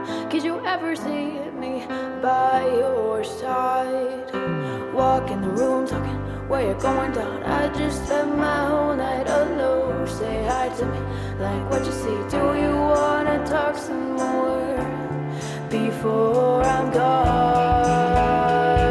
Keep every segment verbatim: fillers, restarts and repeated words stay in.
Could you ever see me by your side? Walk in the room talking where you're going down. I just spent my whole night alone. Say hi to me like what you see. Do you wanna talk some more before I'm gone?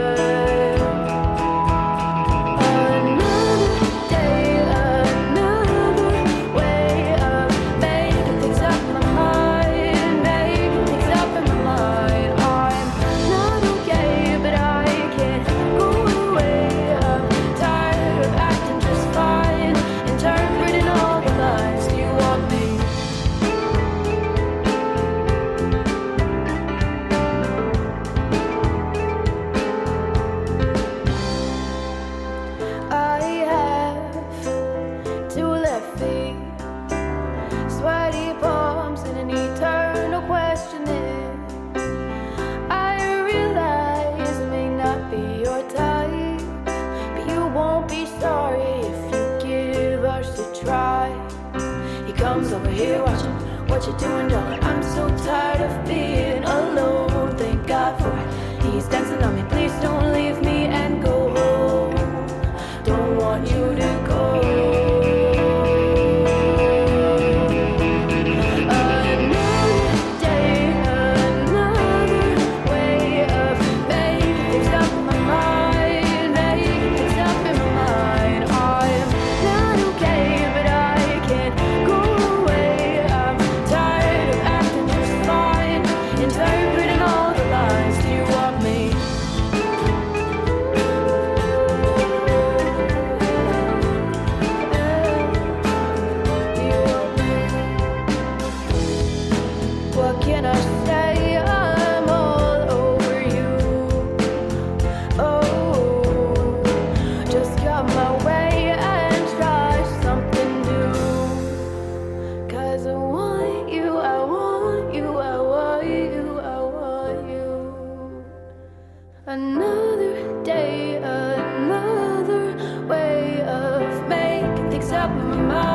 Here watching what you're doing, darling. I'm so tired of being alone. Thank God for it. He's dancing on me. Please don't leave me and go home. Don't want you to go.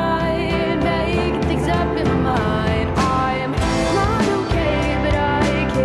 Up in my mind, I'm not okay, but I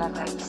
la raíz.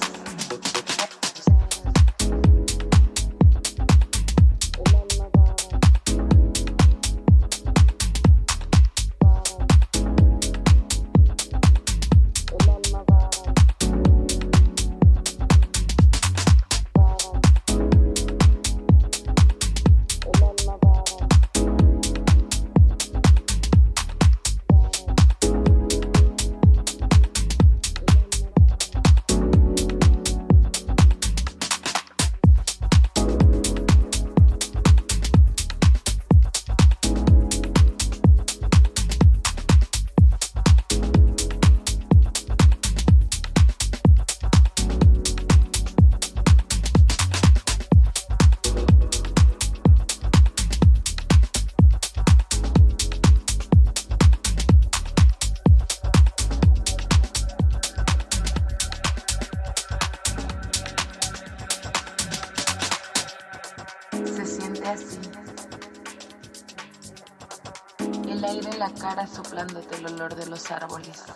Soplándote el olor de los árboles,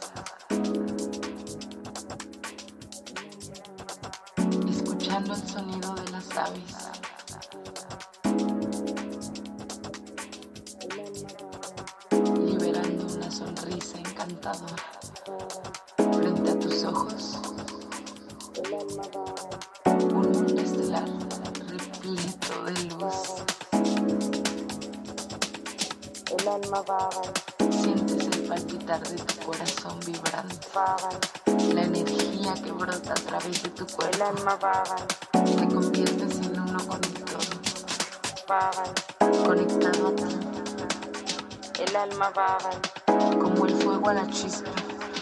escuchando el sonido de las aves, liberando una sonrisa encantadora frente a tus ojos, un mundo estelar repleto de luz. El alma vaga. Sientes el palpitar de tu corazón vibrante, la energía que brota a través de tu cuerpo. El alma vaga. Te conviertes en uno con el todo, conectado a ti. El alma vaga. Como el fuego a la chispa,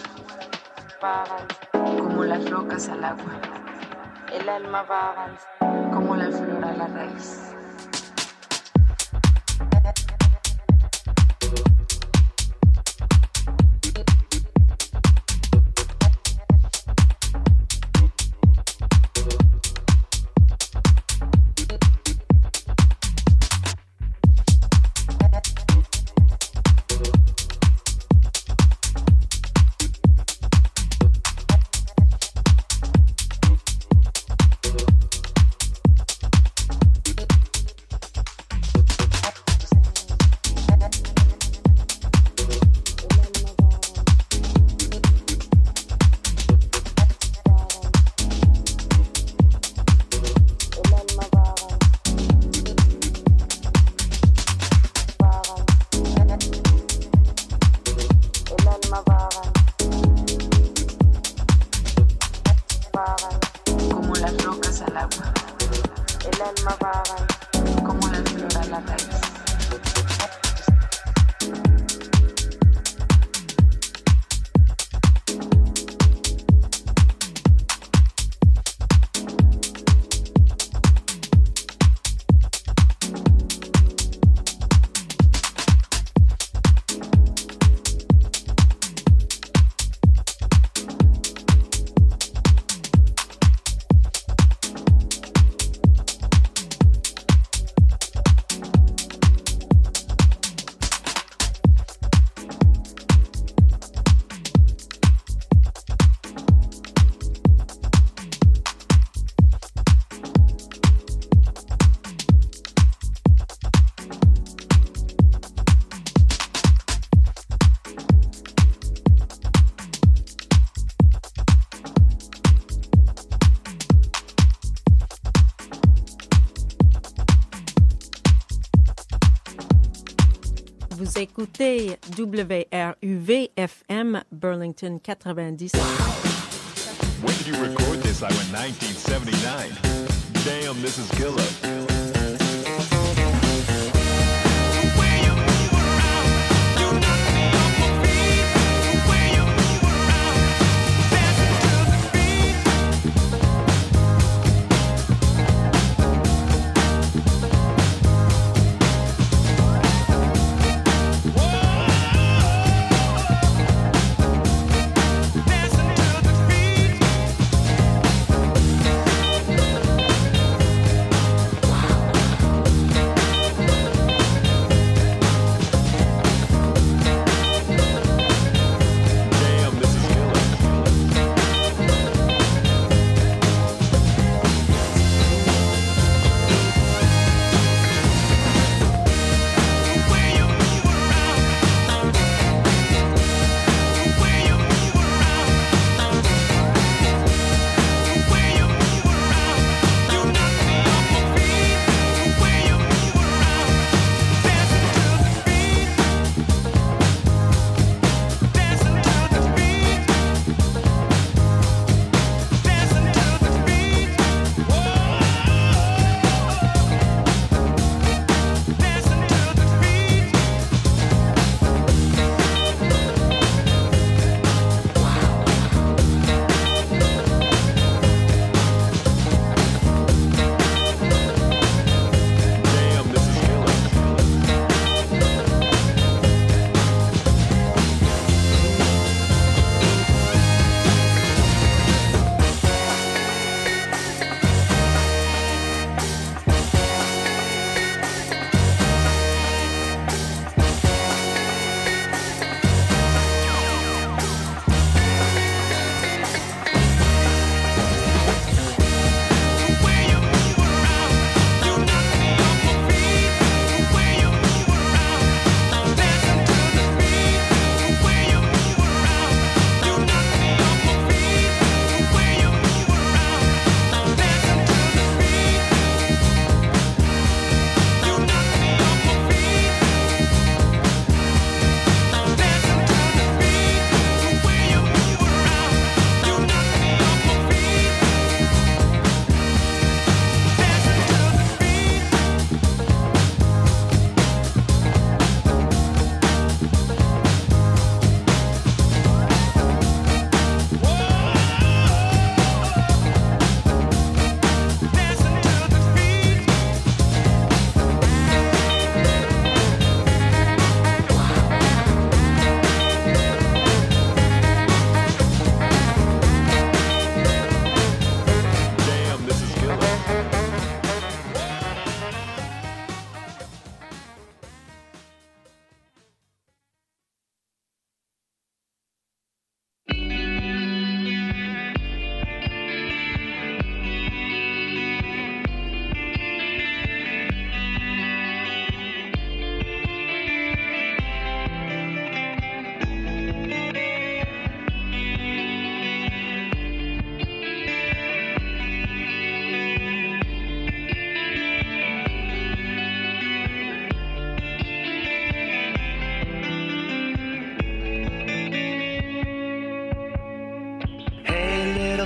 como las rocas al agua. El alma vaga. Como la flor a la raíz. Vous écoutez W R U V F M Burlington quatre-vingt-dix. When did you record this? I went nineteen seventy-nine. Damn, this is killer. Wow.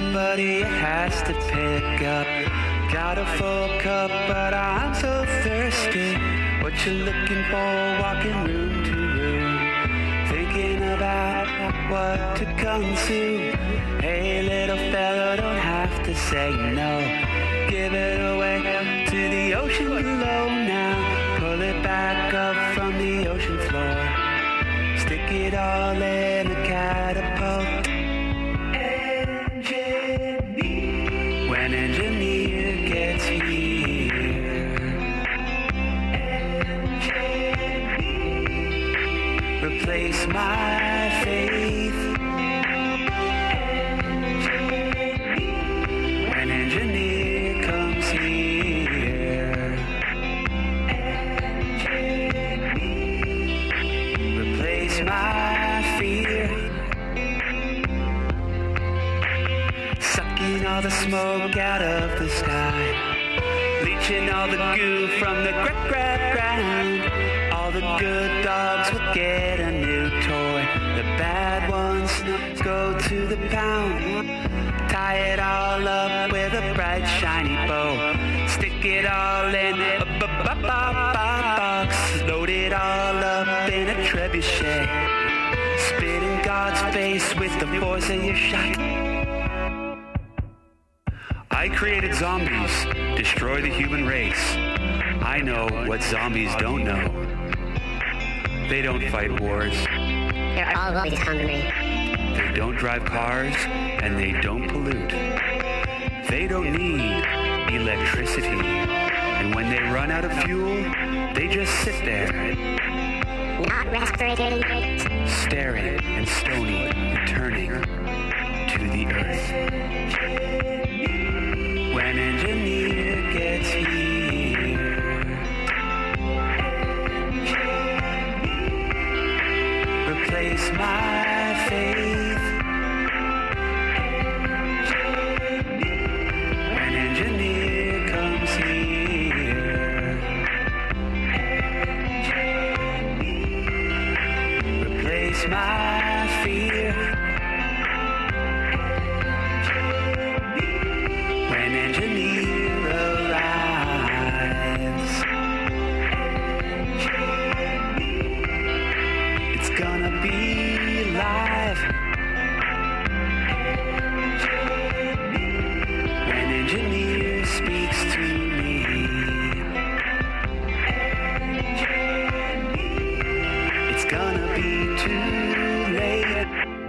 Somebody has to pick up. Got a full cup, but I'm so thirsty. What you looking for, walking room to room, thinking about what to consume. Hey little fella, don't have to say no. Give it away to the ocean below now. Pull it back up from the ocean floor. Stick it all in a catapult. Engineer. When engineer gets here. Engineer. Replace my faith. Engineer. When engineer comes here. Engineer. Replace my fear. Sucking all the smoke out of the sky, leaching all the goo from the gra- gra- ground. All the good dogs will get a new toy. The bad ones go to the pound. Tie it all up with a bright shiny bow. Stick it all in a box. Load it all up in a trebuchet. Spit in God's face with the force of your shot. I created zombies, destroy the human race. I know what zombies don't know. They don't fight wars. They're always hungry. They don't drive cars, and they don't pollute. They don't need electricity. And when they run out of fuel, they just sit there. Not respirating. Staring and stony, returning to the earth. When engineer gets here. Replace my faith. When engineer comes here. Replace my fear. When engineer arrives. It's gonna be live. When engineer speaks to me. It's gonna be too late.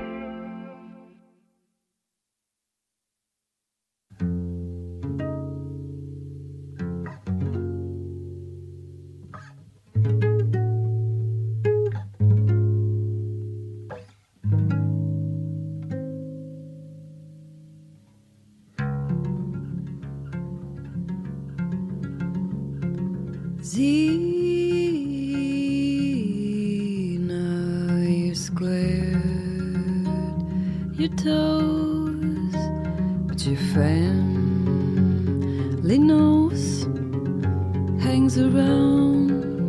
Zena, you squared your toes, but your family nose hangs around.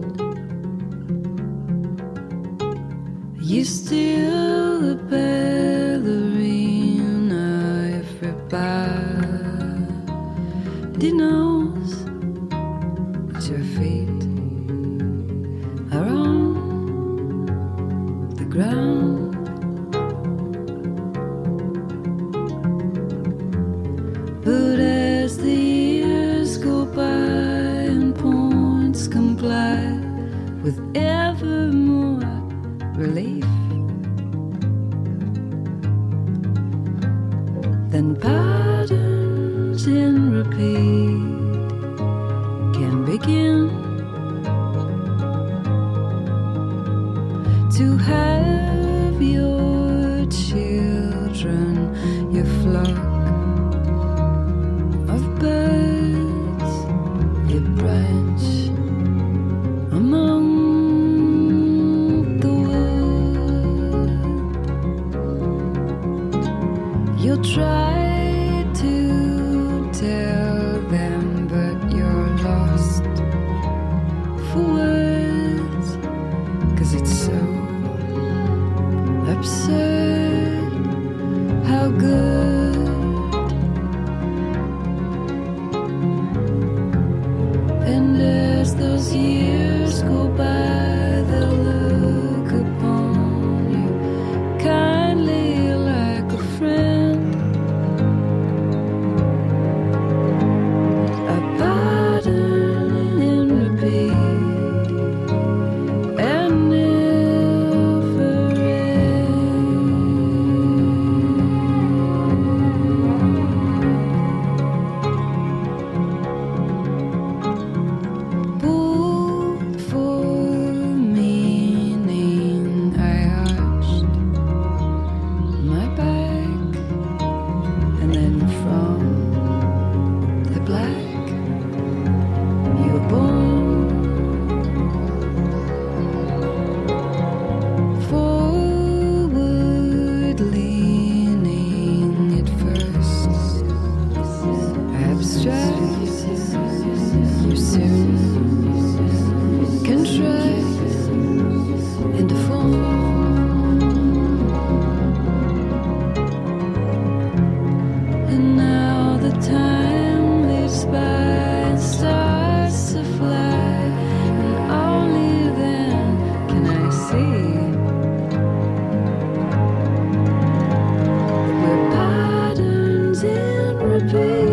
You're still a ballerina, everybody knows that your feet are on the ground. But as the years go by and points comply with ever more relief, then patterns in repeat can begin to have your children, your flock of birds, your branch among the wood. You'll try to tell them, but you're lost from the black you were born. Forward leaning at first, abstract, you soon contract into form. And now the time leaps by and starts to fly, and only then can I see that we're patterns in repeat.